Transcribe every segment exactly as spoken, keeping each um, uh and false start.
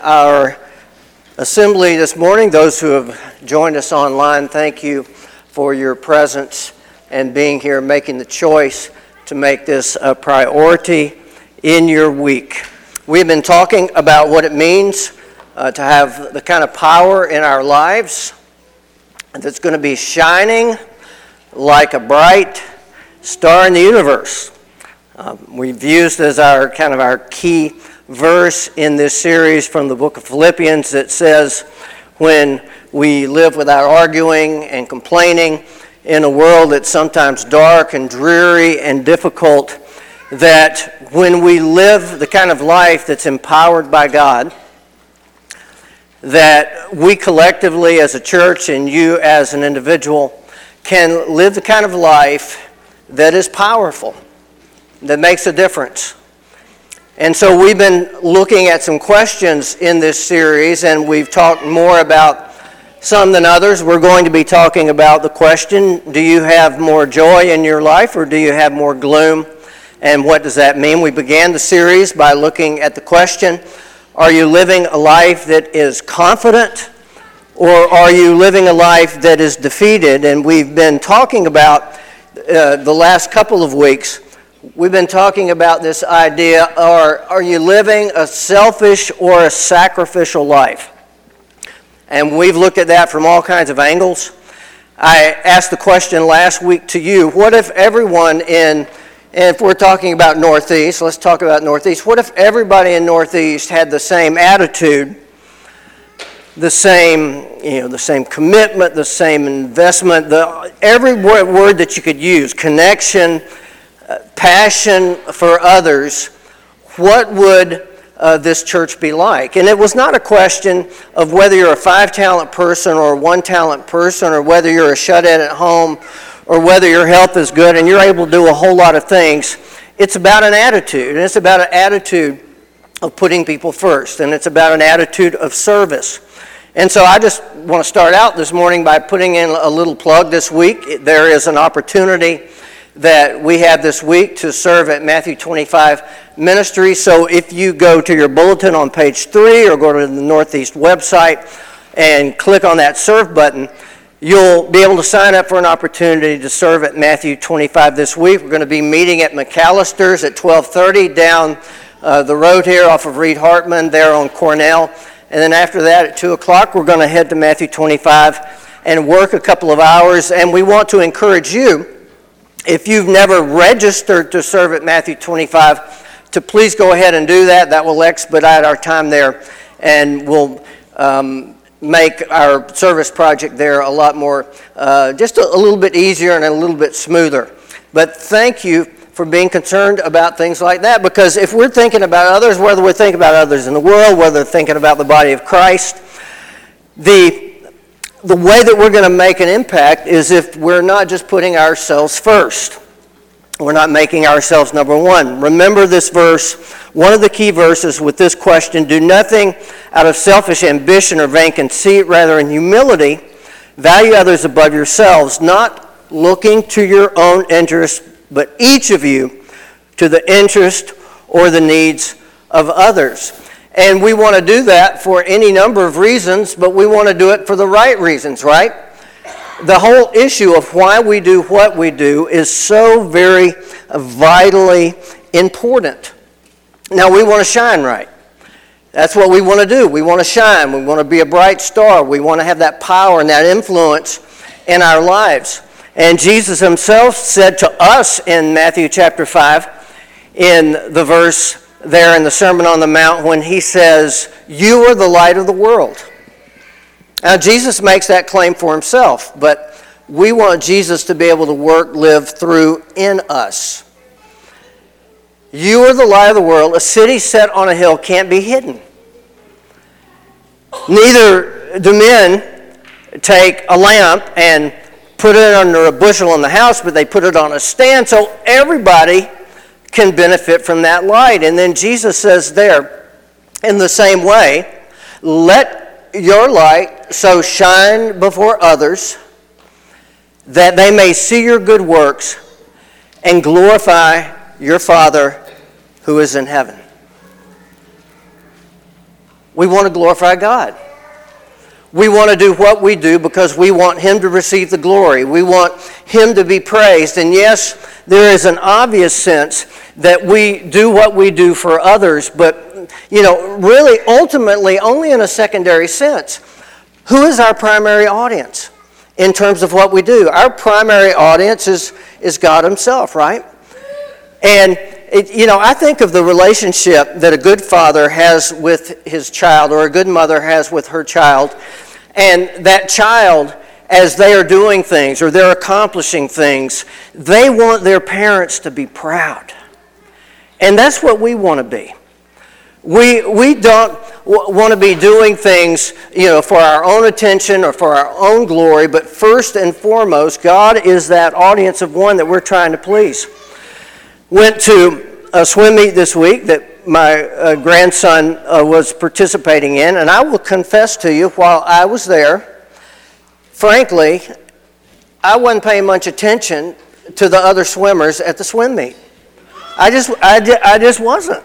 Our assembly this morning, those who have joined us online, thank you for your presence and being here, making the choice to make this a priority in your week. We've been talking about what it means uh, to have the kind of power in our lives that's going to be shining like a bright star in the universe. Um, we've used as our kind of our key verse in this series from the book of Philippians that says, when we live without arguing and complaining in a world that's sometimes dark and dreary and difficult, that when we live the kind of life that's empowered by God, that we collectively as a church and you as an individual can live the kind of life that is powerful, that makes a difference. And so we've been looking at some questions in this series, and we've talked more about some than others. We're going to be talking about the question, do you have more joy in your life or do you have more gloom? And what does that mean? We began the series by looking at the question, are you living a life that is confident or are you living a life that is defeated? And we've been talking about uh, the last couple of weeks We've been talking about this idea, are, are you living a selfish or a sacrificial life? And we've looked at that from all kinds of angles. I asked the question last week to you, what if everyone in, and if we're talking about Northeast, let's talk about Northeast, what if everybody in Northeast had the same attitude, the same, you know, the same commitment, the same investment, the every word, word that you could use, connection, passion for others, what would uh, this church be like? And it was not a question of whether you're a five-talent person or a one-talent person or whether you're a shut-in at home or whether your health is good and you're able to do a whole lot of things. It's about an attitude, and it's about an attitude of putting people first, and it's about an attitude of service. And so I just want to start out this morning by putting in a little plug this week. There is an opportunity that we have this week to serve at Matthew twenty-five Ministry. So if you go to your bulletin on page three or go to the Northeast website and click on that serve button, you'll be able to sign up for an opportunity to serve at Matthew twenty-five this week. We're going to be meeting at McAllister's at twelve thirty down uh, the road here off of Reed Hartman there on Cornell. And then after that at two o'clock, we're going to head to Matthew twenty-five and work a couple of hours. And we want to encourage you, if you've never registered to serve at Matthew twenty-five, to please go ahead and do that. That will expedite our time there and will um, make our service project there a lot more, uh, just a, a little bit easier and a little bit smoother. But thank you for being concerned about things like that, because if we're thinking about others, whether we're thinking about others in the world, whether we're thinking about the body of Christ, the The way that we're going to make an impact is if we're not just putting ourselves first. We're not making ourselves number one. Remember this verse, one of the key verses with this question, do nothing out of selfish ambition or vain conceit, rather in humility, value others above yourselves, not looking to your own interest, but each of you to the interest or the needs of others. And we want to do that for any number of reasons, but we want to do it for the right reasons, right? The whole issue of why we do what we do is so very vitally important. Now, we want to shine right. That's what we want to do. We want to shine. We want to be a bright star. We want to have that power and that influence in our lives. And Jesus himself said to us in Matthew chapter five, in the verse there in the Sermon on the Mount, when he says, you are the light of the world. Now, Jesus makes that claim for himself, but we want Jesus to be able to work, live through in us. You are the light of the world. A city set on a hill can't be hidden. Neither do men take a lamp and put it under a bushel in the house, but they put it on a stand so everybody can benefit from that light. And then Jesus says there, in the same way, let your light so shine before others that they may see your good works and glorify your Father who is in heaven. We want to glorify God. We want to do what we do because we want Him to receive the glory. We want Him to be praised. And yes, there is an obvious sense that we do what we do for others, but, you know, really, ultimately, only in a secondary sense. Who is our primary audience in terms of what we do? Our primary audience is, is God Himself, right? And, it, you know, I think of the relationship that a good father has with his child or a good mother has with her child, and that child, as they are doing things or they're accomplishing things, they want their parents to be proud. And that's what we want to be. We we don't w- want to be doing things, you know, for our own attention or for our own glory, but first and foremost, God is that audience of one that we're trying to please. Went to a swim meet this week that my uh, grandson uh, was participating in, and I will confess to you, while I was there, frankly, I wasn't paying much attention to the other swimmers at the swim meet. I just I, I just wasn't.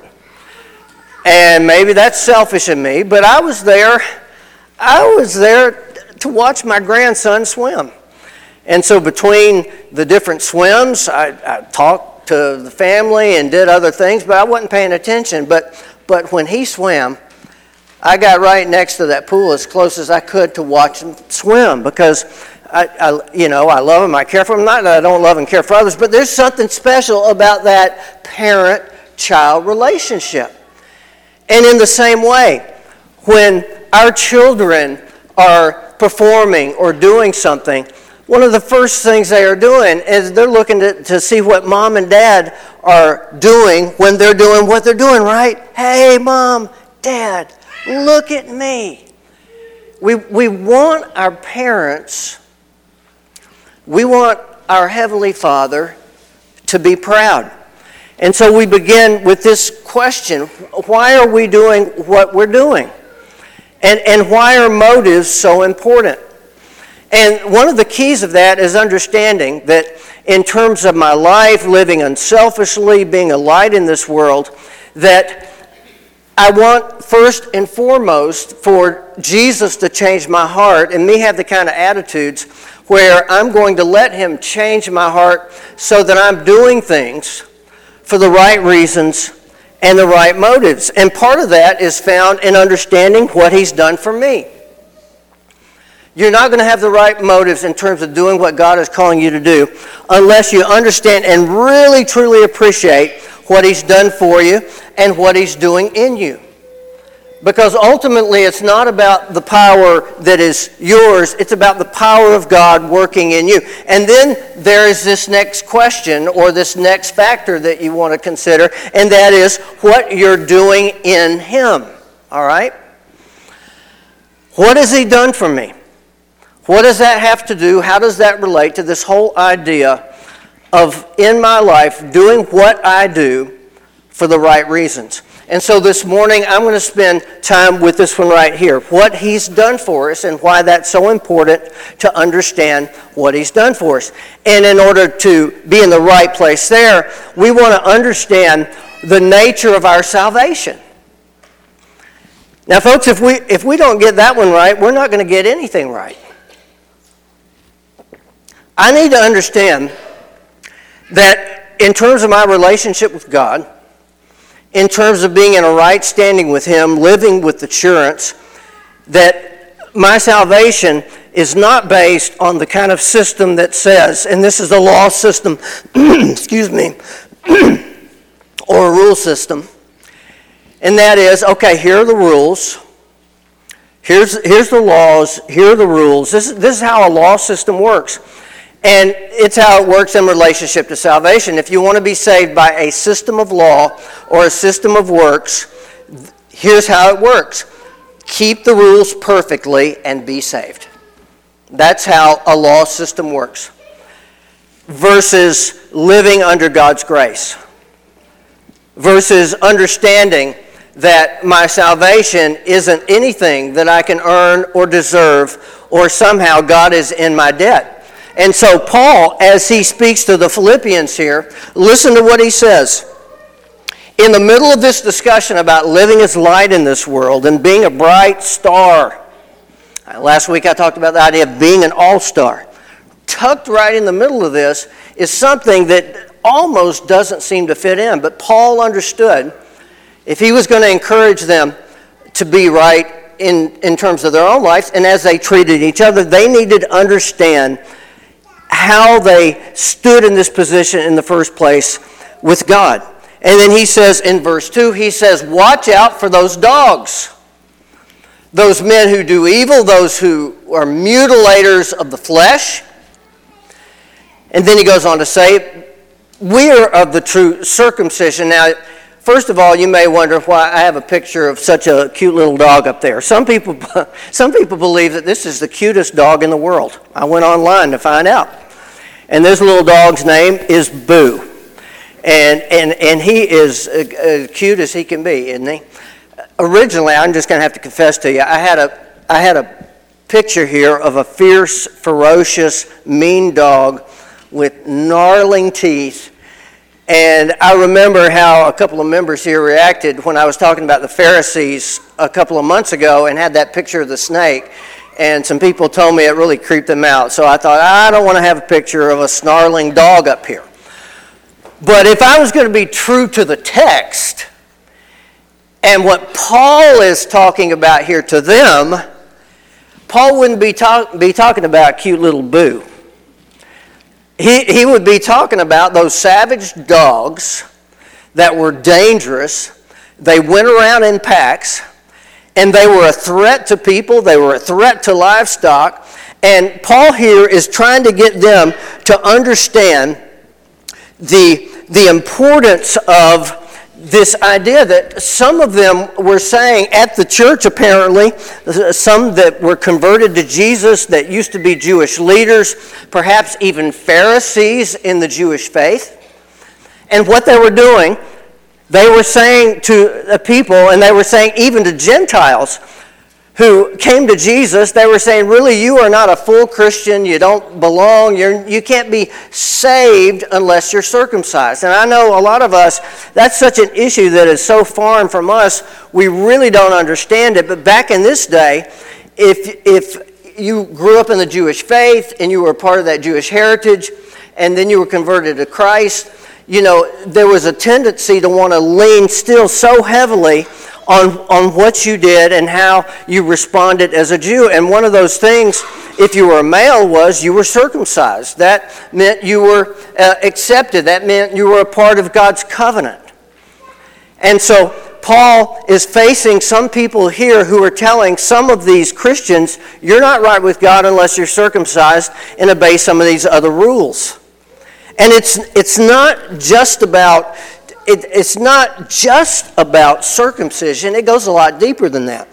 And maybe that's selfish of me, but I was there, I was there to watch my grandson swim. And so between the different swims, I, I talked to the family and did other things, but I wasn't paying attention. But but when he swam, I got right next to that pool as close as I could to watch him swim because I, I you know, I love him, I care for him. Not that I don't love and care for others, but there's something special about that parent-child relationship. And in the same way, when our children are performing or doing something, one of the first things they are doing is they're looking to, to see what mom and dad are doing when they're doing what they're doing, right? Hey, mom, dad, look at me. We, we want our parents, we want our Heavenly Father to be proud. And so we begin with this question: why are we doing what we're doing? And, and why are motives so important? And one of the keys of that is understanding that in terms of my life, living unselfishly, being a light in this world, that I want first and foremost for Jesus to change my heart and me have the kind of attitudes where I'm going to let Him change my heart so that I'm doing things for the right reasons and the right motives. And part of that is found in understanding what He's done for me. You're not going to have the right motives in terms of doing what God is calling you to do unless you understand and really truly appreciate what He's done for you and what He's doing in you. Because ultimately it's not about the power that is yours, it's about the power of God working in you. And then there is this next question or this next factor that you want to consider, and that is what you're doing in Him. All right? What has He done for me? What does that have to do? How does that relate to this whole idea of, in my life, doing what I do for the right reasons? And so this morning, I'm going to spend time with this one right here. What He's done for us and why that's so important to understand what He's done for us. And in order to be in the right place there, we want to understand the nature of our salvation. Now, folks, if we if we don't get that one right, we're not going to get anything right. I need to understand that in terms of my relationship with God, in terms of being in a right standing with Him, living with assurance, that my salvation is not based on the kind of system that says, and this is a law system, excuse me, or a rule system, and that is, okay, here are the rules, here's, here's the laws, here are the rules. This, this is how a law system works. And it's how it works in relationship to salvation. If you want to be saved by a system of law or a system of works, here's how it works. Keep the rules perfectly and be saved. That's how a law system works. Versus living under God's grace. Versus understanding that my salvation isn't anything that I can earn or deserve, or somehow God is in my debt. And so Paul, as he speaks to the Philippians here, listen to what he says. in the middle of this discussion about living as light in this world and being a bright star, last week I talked about the idea of being an all-star. Tucked right in the middle of this is something that almost doesn't seem to fit in, but Paul understood if he was going to encourage them to be right in, in terms of their own lives, and as they treated each other, they needed to understand how they stood in this position in the first place with God. And then he says in verse two, he says, watch out for those dogs, those men who do evil, those who are mutilators of the flesh. And then he goes on to say, we are of the true circumcision. Now, first of all, you may wonder why I have a picture of such a cute little dog up there. Some people, some people believe that this is the cutest dog in the world. I went online to find out. And this little dog's name is Boo. And, and, and he is as cute as he can be, isn't he? Originally, I'm just going to have to confess to you, I had a, I had a picture here of a fierce, ferocious, mean dog with gnarling teeth. And I remember how a couple of members here reacted when I was talking about the Pharisees a couple of months ago and had that picture of the snake. And some people told me it really creeped them out. So I thought, I don't want to have a picture of a snarling dog up here. But if I was going to be true to the text, and what Paul is talking about here to them, Paul wouldn't be, talk, be talking about cute little Boo. He, he would be talking about those savage dogs that were dangerous. They went around in packs, and they were a threat to people. They were a threat to livestock. And Paul here is trying to get them to understand the, the importance of this idea that some of them were saying at the church, apparently, some that were converted to Jesus that used to be Jewish leaders, perhaps even Pharisees in the Jewish faith. And what they were doing, they were saying to the people, and they were saying even to Gentiles who came to Jesus, they were saying, really, you are not a full Christian, you don't belong, you're, you can't be saved unless you're circumcised. And I know a lot of us, that's such an issue that is so foreign from us, we really don't understand it. But back in this day, if, if you grew up in the Jewish faith and you were part of that Jewish heritage, and then you were converted to Christ, you know, there was a tendency to want to lean still so heavily on, on what you did and how you responded as a Jew. And one of those things, if you were a male, was you were circumcised. That meant you were uh, accepted. That meant you were a part of God's covenant. And so Paul is facing some people here who are telling some of these Christians, you're not right with God unless you're circumcised and obey some of these other rules. And it's it's not just about it, it's not just about circumcision. It goes a lot deeper than that.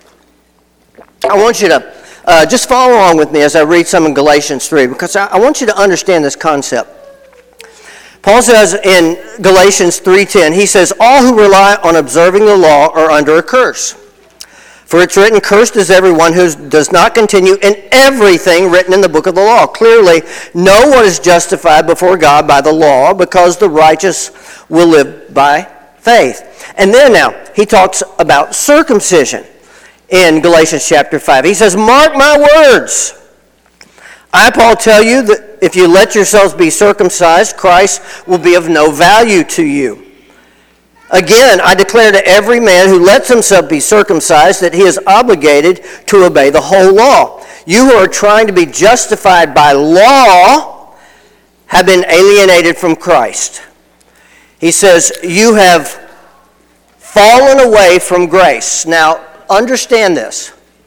I want you to uh, just follow along with me as I read some in Galatians three, because I, I want you to understand this concept. Paul says in Galatians three ten, he says, all who rely on observing the law are under a curse. For it's written, cursed is everyone who does not continue in everything written in the book of the law. Clearly, no one is justified before God by the law, because the righteous will live by faith. And then now, he talks about circumcision in Galatians chapter five. He says, mark my words. I, Paul, tell you that if you let yourselves be circumcised, Christ will be of no value to you. Again, I declare to every man who lets himself be circumcised that he is obligated to obey the whole law. You who are trying to be justified by law have been alienated from Christ. He says, you have fallen away from grace. Now, understand this.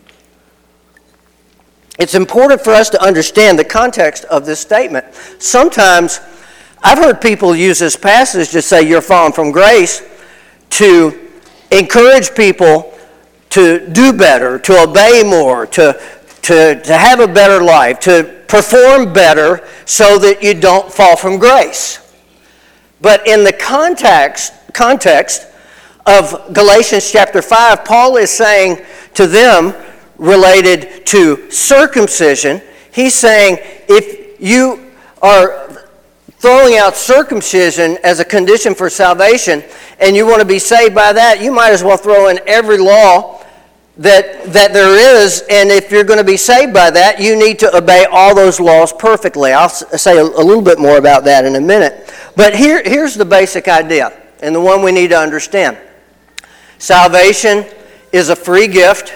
It's important for us to understand the context of this statement. Sometimes, I've heard people use this passage to say you're fallen from grace to encourage people to do better, to obey more, to, to, to have a better life, to perform better so that you don't fall from grace. But in the context, context of Galatians chapter five, Paul is saying to them, related to circumcision, he's saying if you are throwing out circumcision as a condition for salvation, and you want to be saved by that, you might as well throw in every law that that there is, and if you're going to be saved by that, you need to obey all those laws perfectly. I'll say a, a little bit more about that in a minute. But here, here's the basic idea, and the one we need to understand. Salvation is a free gift,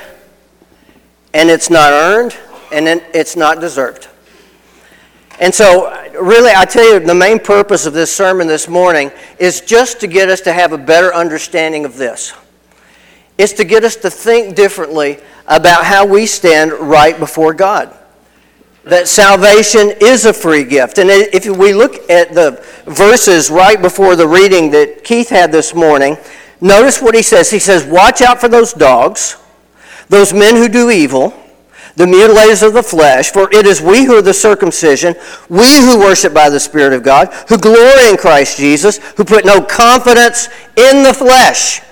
and it's not earned, and it's not deserved. And so, really, I tell you, the main purpose of this sermon this morning is just to get us to have a better understanding of this. It's to get us to think differently about how we stand right before God. That salvation is a free gift. And if we look at the verses right before the reading that Keith had this morning, notice what he says. He says, watch out for those dogs, those men who do evil, the mutilators of the flesh, for it is we who are the circumcision, we who worship by the Spirit of God, who glory in Christ Jesus, who put no confidence in the flesh.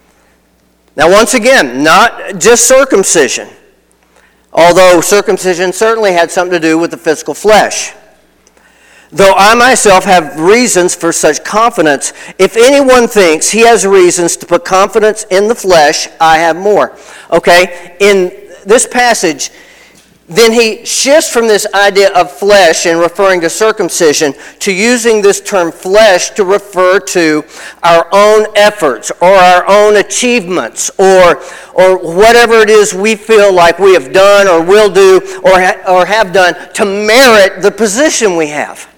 Now, once again, not just circumcision, although circumcision certainly had something to do with the physical flesh. Though I myself have reasons for such confidence, if anyone thinks he has reasons to put confidence in the flesh, I have more. Okay, in this passage, then he shifts from this idea of flesh and referring to circumcision to using this term flesh to refer to our own efforts or our own achievements or, or whatever it is we feel like we have done or will do or, ha- or have done to merit the position we have.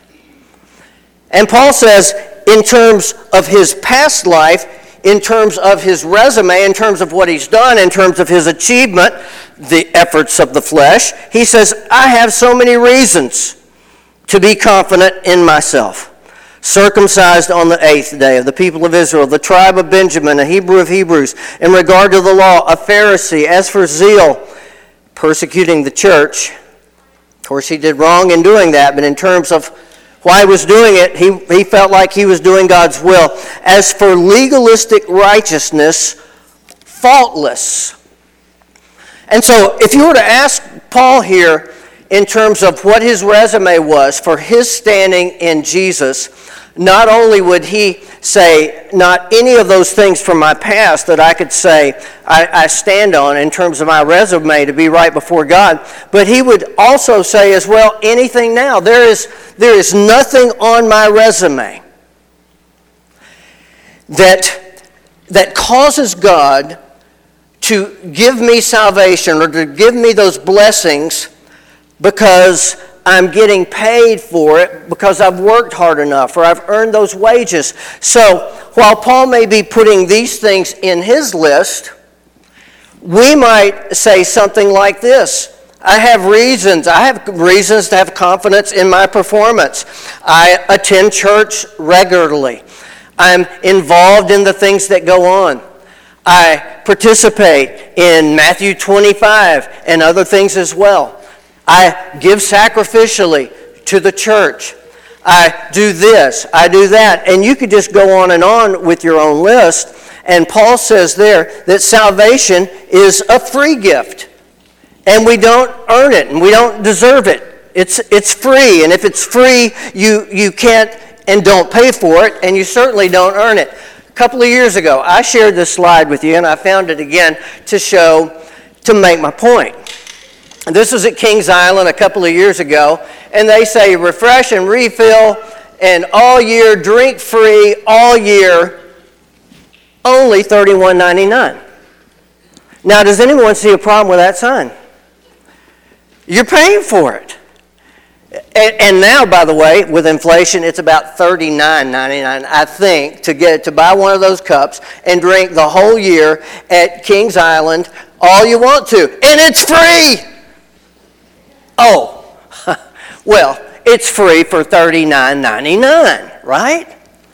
And Paul says, in terms of his past life, in terms of his resume, in terms of what he's done, in terms of his achievement, the efforts of the flesh, he says, I have so many reasons to be confident in myself. Circumcised on the eighth day of the people of Israel, the tribe of Benjamin, a Hebrew of Hebrews, in regard to the law, a Pharisee. As for zeal, persecuting the church. Of course, he did wrong in doing that, but in terms of why he was doing it, he, he felt like he was doing God's will. As for legalistic righteousness, faultless. And so, if you were to ask Paul here in terms of what his resume was for his standing in Jesus, not only would he say, not any of those things from my past that I could say I, I stand on in terms of my resume to be right before God, but he would also say as well, anything now. There is, there is nothing on my resume that, that causes God to give me salvation or to give me those blessings because I'm getting paid for it because I've worked hard enough or I've earned those wages. So while Paul may be putting these things in his list, we might say something like this. I have reasons. I have reasons to have confidence in my performance. I attend church regularly. I'm involved in the things that go on. I participate in Matthew twenty-five and other things as well. I give sacrificially to the church. I do this, I do that. And you could just go on and on with your own list. And Paul says there that salvation is a free gift. And we don't earn it, and we don't deserve it. It's it's free, and if it's free, you, you can't and don't pay for it, and you certainly don't earn it. A couple of years ago, I shared this slide with you, and I found it again to show, to make my point. This was at Kings Island a couple of years ago, and they say refresh and refill, and all year, drink free, all year, only thirty-one ninety-nine. Now, does anyone see a problem with that sign? You're paying for it. And, and now, by the way, with inflation, it's about thirty-nine ninety-nine, I think, to get to buy one of those cups and drink the whole year at Kings Island all you want to. And it's free! Oh, well, it's free for thirty-nine ninety-nine, right?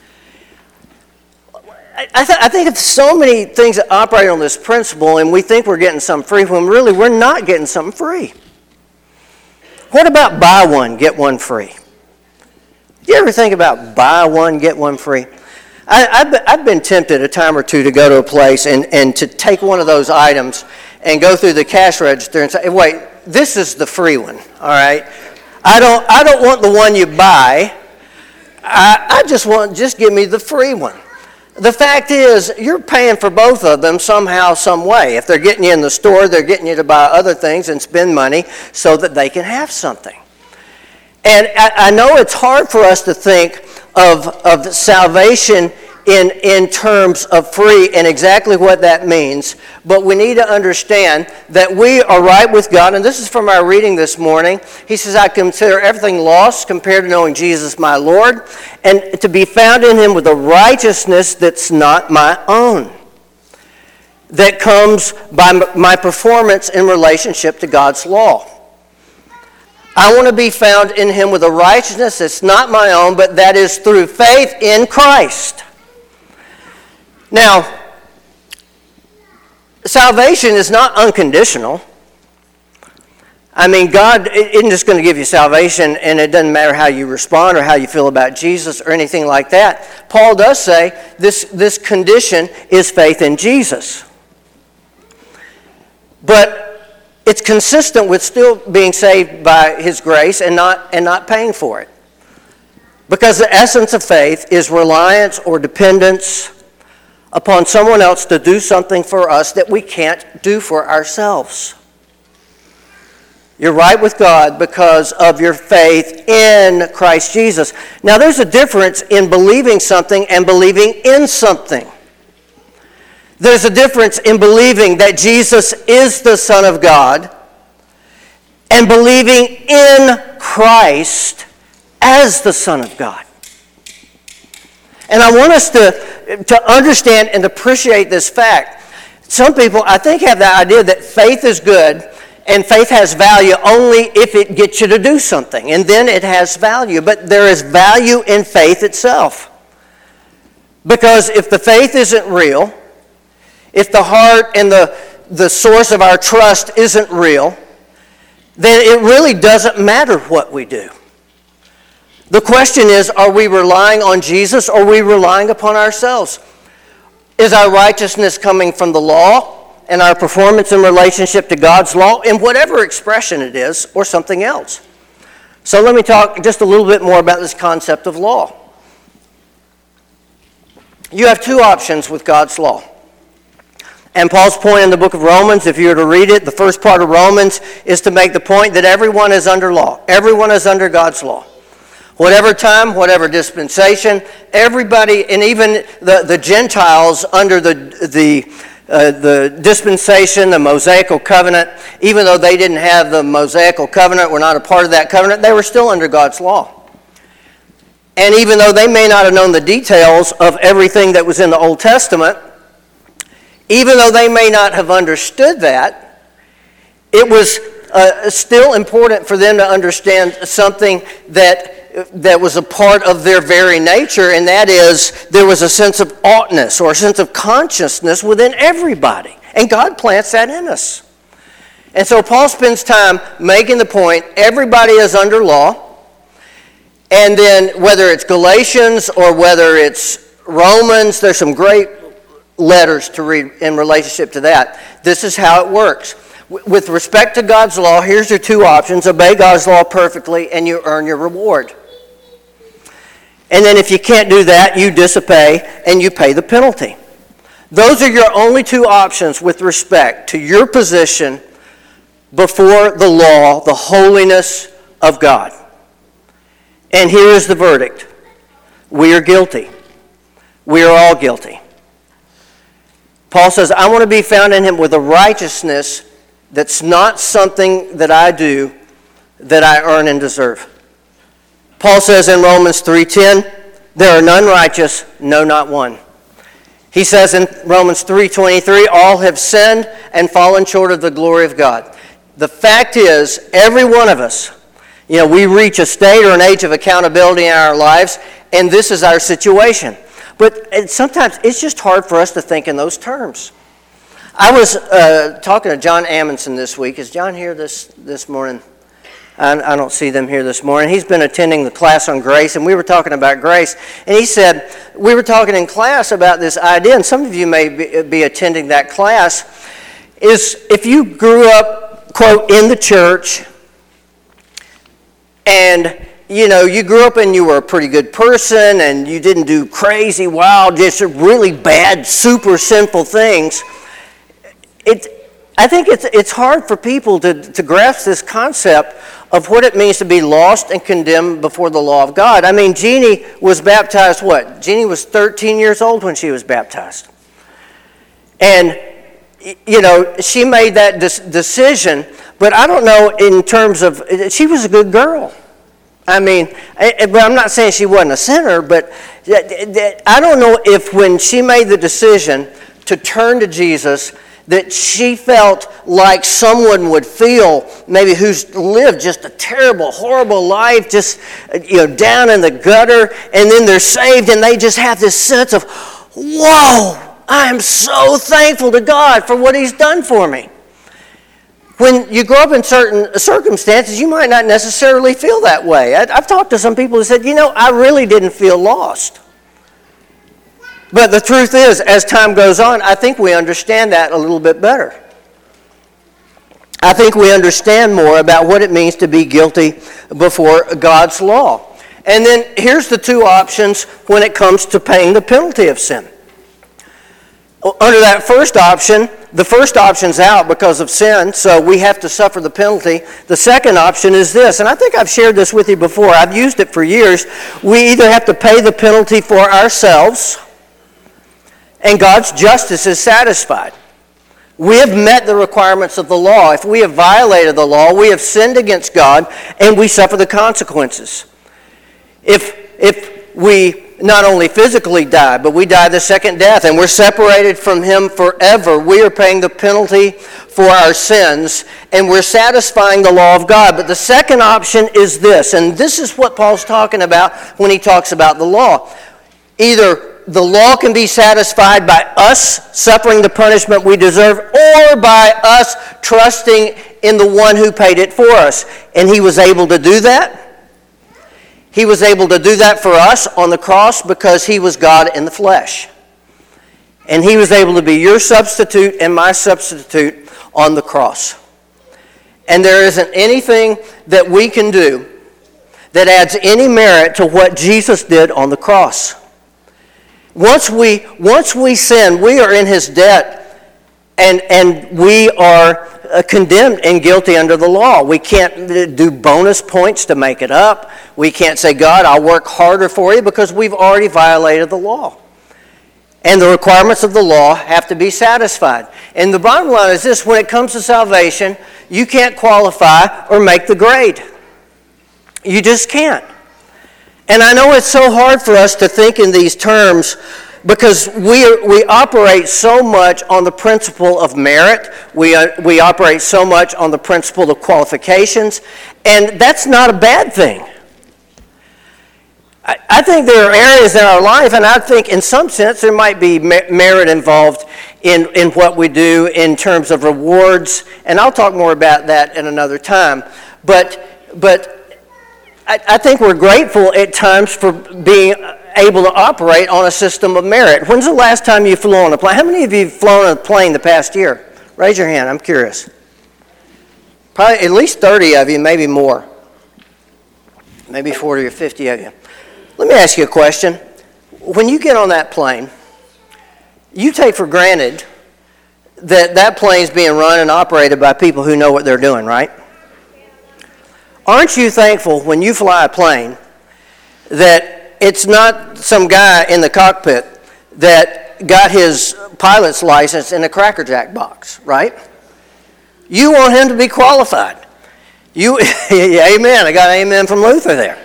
I, th- I think it's so many things that operate on this principle, and we think we're getting something free when really we're not getting something free. What about buy one, get one free? You ever think about buy one, get one free? I, I've, been, I've been tempted a time or two to go to a place and, and to take one of those items and go through the cash register and say, wait, this is the free one, all right? I don't, I don't want the one you buy. I, I just want, just give me the free one. The fact is, you're paying for both of them somehow, some way. If they're getting you in the store, they're getting you to buy other things and spend money so that they can have something. And I, I know it's hard for us to think of, of salvation in, in terms of free and exactly what that means, but we need to understand that we are right with God, and this is from our reading this morning. He says, I consider everything lost compared to knowing Jesus my Lord, and to be found in him with a righteousness that's not my own, that comes by my performance in relationship to God's law. I want to be found in him with a righteousness that's not my own, but that is through faith in Christ. Now, salvation is not unconditional. I mean, God isn't just going to give you salvation and it doesn't matter how you respond or how you feel about Jesus or anything like that. Paul does say this, this condition is faith in Jesus. But it's consistent with still being saved by his grace and not, and not paying for it. Because the essence of faith is reliance or dependence upon someone else to do something for us that we can't do for ourselves. You're right with God because of your faith in Christ Jesus. Now, there's a difference in believing something and believing in something. There's a difference in believing that Jesus is the Son of God and believing in Christ as the Son of God. And I want us to, to understand and appreciate this fact. Some people, I think, have the idea that faith is good and faith has value only if it gets you to do something. And then it has value. But there is value in faith itself. Because if the faith isn't real, if the heart and the, the source of our trust isn't real, then it really doesn't matter what we do. The question is, are we relying on Jesus or are we relying upon ourselves? Is our righteousness coming from the law and our performance in relationship to God's law in whatever expression it is, or something else? So let me talk just a little bit more about this concept of law. You have two options with God's law. And Paul's point in the book of Romans, if you were to read it, the first part of Romans is to make the point that everyone is under law. Everyone is under God's law. Whatever time, whatever dispensation, everybody, and even the, the Gentiles under the, the, uh, the dispensation, the Mosaical covenant, even though they didn't have the Mosaical covenant, were not a part of that covenant, they were still under God's law. And even though they may not have known the details of everything that was in the Old Testament, even though they may not have understood that, it was uh, still important for them to understand something that that was a part of their very nature, and that is there was a sense of oughtness or a sense of consciousness within everybody. And God plants that in us. And so Paul spends time making the point, everybody is under law, and then whether it's Galatians or whether it's Romans, there's some great letters to read in relationship to that. This is how it works. With respect to God's law, here's your two options. Obey God's law perfectly and you earn your reward. And then if you can't do that, you disobey and you pay the penalty. Those are your only two options with respect to your position before the law, the holiness of God. And here is the verdict. We are guilty. We are all guilty. Paul says, I want to be found in him with a righteousness that's not something that I do, that I earn and deserve. Paul says in Romans three ten, there are none righteous, no, not one. He says in Romans three twenty-three, all have sinned and fallen short of the glory of God. The fact is, every one of us, you know, we reach a state or an age of accountability in our lives, and this is our situation. But sometimes it's just hard for us to think in those terms. I was uh, talking to John Amundsen this week. Is John here this, this morning? I, I don't see them here this morning. He's been attending the class on grace, and we were talking about grace. And he said, we were talking in class about this idea, and some of you may be, be attending that class, is if you grew up, quote, in the church, and you know, you grew up and you were a pretty good person and you didn't do crazy, wild, just really bad, super sinful things, it, I think it's, it's hard for people to, to grasp this concept of what it means to be lost and condemned before the law of God. I mean, Jeannie was baptized what? Jeannie was thirteen years old when she was baptized. And, you know, she made that de- decision, but I don't know in terms of, she was a good girl. I mean, I, but I'm not saying she wasn't a sinner, but I don't know if when she made the decision to turn to Jesus, that she felt like someone would feel, maybe who's lived just a terrible, horrible life, just, you know, down in the gutter, and then they're saved, and they just have this sense of, whoa, I am so thankful to God for what He's done for me. When you grow up in certain circumstances, you might not necessarily feel that way. I've talked to some people who said, you know, I really didn't feel lost. But the truth is, as time goes on, I think we understand that a little bit better. I think we understand more about what it means to be guilty before God's law. And then here's the two options when it comes to paying the penalty of sin. Under that first option, the first option's out because of sin, so we have to suffer the penalty. The second option is this, and I think I've shared this with you before. I've used it for years. We either have to pay the penalty for ourselves, and God's justice is satisfied. We have met the requirements of the law. If we have violated the law, we have sinned against God, and we suffer the consequences. If, if we not only physically die, but we die the second death, and we're separated from Him forever, we are paying the penalty for our sins, and we're satisfying the law of God. But the second option is this, and this is what Paul's talking about when he talks about the law. Either the law can be satisfied by us suffering the punishment we deserve, or by us trusting in the one who paid it for us. And He was able to do that. He was able to do that for us on the cross because He was God in the flesh. And He was able to be your substitute and my substitute on the cross. And there isn't anything that we can do that adds any merit to what Jesus did on the cross. Once we, once we sin, we are in His debt, and, and we are Uh, condemned and guilty under the law. We can't do bonus points to make it up. We can't say, God, I'll work harder for you, because we've already violated the law. And the requirements of the law have to be satisfied. And the bottom line is this: when it comes to salvation, you can't qualify or make the grade. You just can't. And I know it's so hard for us to think in these terms, because we are, we operate so much on the principle of merit. We, uh, we operate so much on the principle of qualifications. And that's not a bad thing. I, I think there are areas in our life, and I think in some sense there might be merit involved in, in what we do in terms of rewards. And I'll talk more about that in another time. But, but I, I think we're grateful at times for being able to operate on a system of merit. When's the last time you flew on a plane? How many of you have flown a plane the past year? Raise your hand, I'm curious. Probably at least thirty of you, maybe more. Maybe forty or fifty of you. Let me ask you a question. When you get on that plane, you take for granted that that plane's being run and operated by people who know what they're doing, right? Aren't you thankful when you fly a plane that it's not some guy in the cockpit that got his pilot's license in a Cracker Jack box, right? You want him to be qualified. You, amen. I got an amen from Luther there.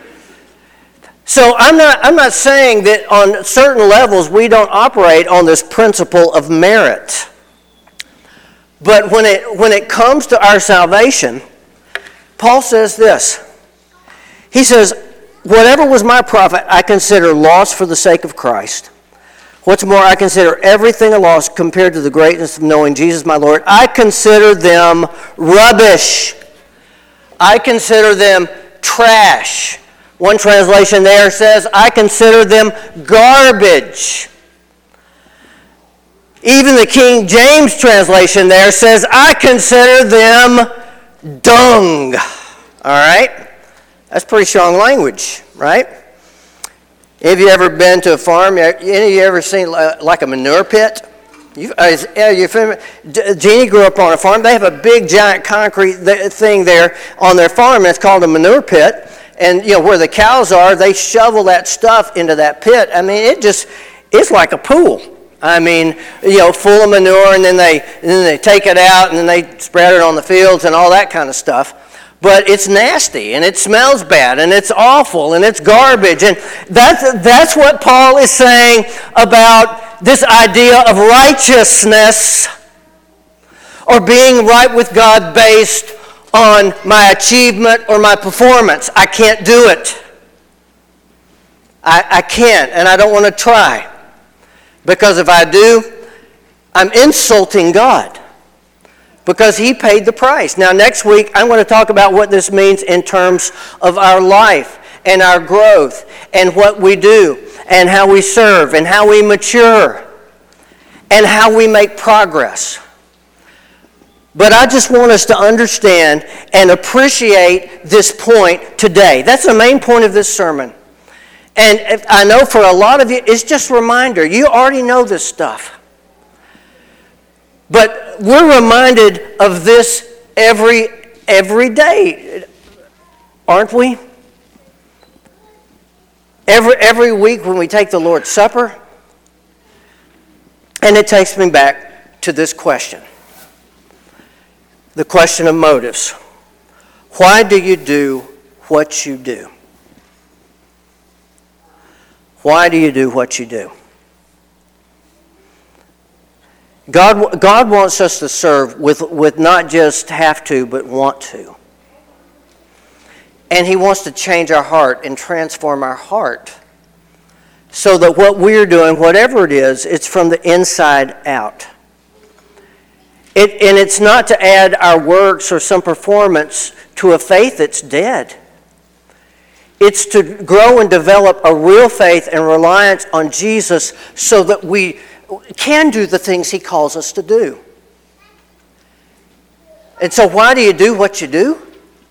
So I'm not, I'm not saying that on certain levels we don't operate on this principle of merit. But when it, when it comes to our salvation, Paul says this. He says, whatever was my profit, I consider loss for the sake of Christ. What's more, I consider everything a loss compared to the greatness of knowing Jesus my Lord. I consider them rubbish. I consider them trash. One translation there says, I consider them garbage. Even the King James translation there says, I consider them dung. All right? That's pretty strong language, right? Have you ever been to a farm? Any of you ever seen like a manure pit? You, uh, you familiar? Jeannie grew up on a farm. They have a big, giant concrete thing there on their farm, and it's called a manure pit. And, you know, where the cows are, they shovel that stuff into that pit. I mean, it just, it's like a pool. I mean, you know, full of manure, and then they, and then they take it out, and then they spread it on the fields and all that kind of stuff. But it's nasty, and it smells bad, and it's awful, and it's garbage. And that's, that's what Paul is saying about this idea of righteousness, or being right with God based on my achievement or my performance. I can't do it. I, I can't, and I don't want to try. Because if I do, I'm insulting God. Because He paid the price. Now, next week, I'm going to talk about what this means in terms of our life and our growth and what we do and how we serve and how we mature and how we make progress. But I just want us to understand and appreciate this point today. That's the main point of this sermon. And I know for a lot of you, it's just a reminder. You already know this stuff. But we're reminded of this every every day, aren't we? Every every week when we take the Lord's Supper. And it takes me back to this question. The question of motives. Why do you do what you do? Why do you do what you do? God, God wants us to serve with, with not just have to, but want to. And He wants to change our heart and transform our heart so that what we're doing, whatever it is, it's from the inside out. It, and it's not to add our works or some performance to a faith that's dead. It's to grow and develop a real faith and reliance on Jesus so that we can do the things He calls us to do. And so why do you do what you do?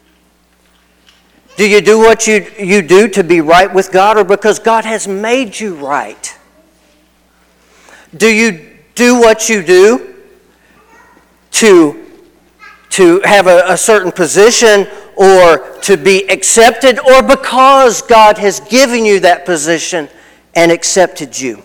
Do you do what you, you do to be right with God, or because God has made you right? Do you do what you do to, to have a, a certain position or to be accepted, or because God has given you that position and accepted you?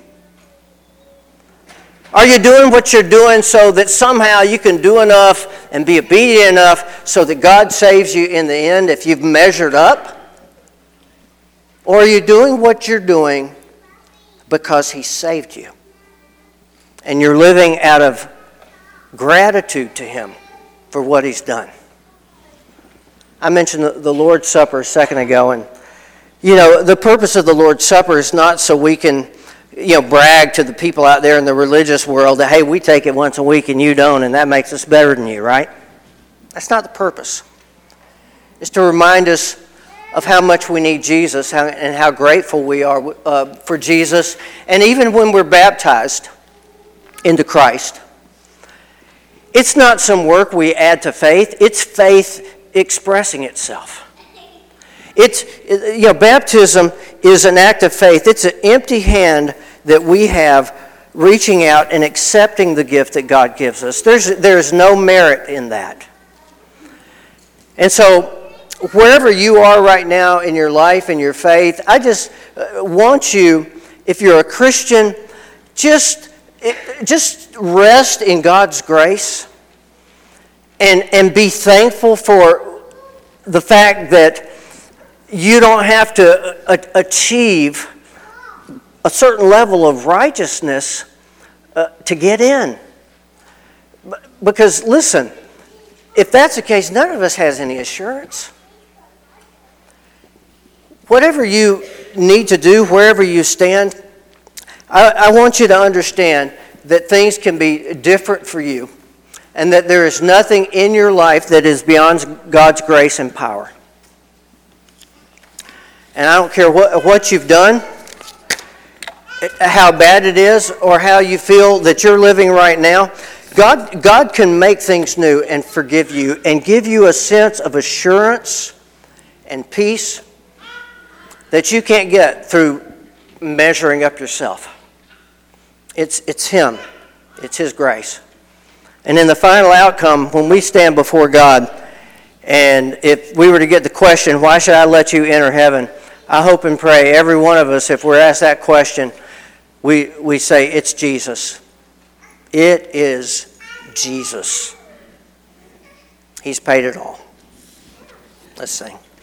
Are you doing what you're doing so that somehow you can do enough and be obedient enough so that God saves you in the end if you've measured up? Or are you doing what you're doing because He saved you? And you're living out of gratitude to Him for what He's done. I mentioned the Lord's Supper a second ago, and you know, the purpose of the Lord's Supper is not so we can, you know, brag to the people out there in the religious world that, hey, we take it once a week and you don't, and that makes us better than you, right? That's not the purpose. It's to remind us of how much we need Jesus and how grateful we are uh, for Jesus. And even when we're baptized into Christ, it's not some work we add to faith. It's faith expressing itself. It's, you know, baptism is an act of faith. It's an empty hand that we have reaching out and accepting the gift that God gives us. There's, there's no merit in that. And so, wherever you are right now in your life and your faith, I just want you, if you're a Christian, just, just rest in God's grace and, and be thankful for the fact that you don't have to achieve a certain level of righteousness uh, to get in. Because, listen, if that's the case, none of us has any assurance. Whatever you need to do, wherever you stand, I, I want you to understand that things can be different for you and that there is nothing in your life that is beyond God's grace and power. And I don't care what, what you've done, how bad it is, or how you feel that you're living right now. God, God can make things new and forgive you and give you a sense of assurance and peace that you can't get through measuring up yourself. It's, it's Him. It's His grace. And in the final outcome, when we stand before God, and if we were to get the question, why should I let you enter heaven? I hope and pray every one of us, if we're asked that question, we, we say, it's Jesus. It is Jesus. He's paid it all. Let's sing.